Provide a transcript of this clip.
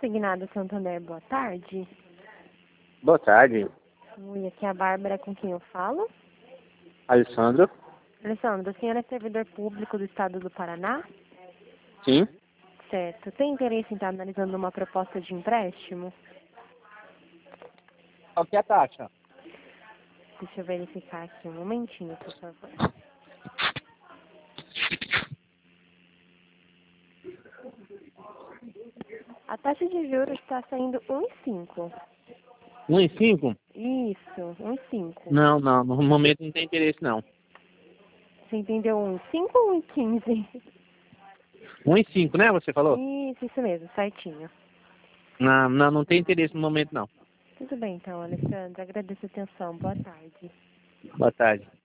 Consignado Santander, boa tarde. Boa tarde, Oi, aqui é a Bárbara, com quem eu falo. Alessandro. Alessandro, o senhor é servidor público do estado do Paraná? Sim. Certo. Tem interesse em estar analisando uma proposta de empréstimo? Qual que é a taxa? Deixa eu verificar aqui um momentinho, por favor. A taxa de juros está saindo 1,5. 1,5? Isso, 1,5. Não, no momento não tem interesse não. Você entendeu 1,5 ou 1,15? 1,5, né, você falou? Isso mesmo, certinho. Não tem interesse no momento não. Tudo bem então, Alessandro. Agradeço a atenção. Boa tarde. Boa tarde.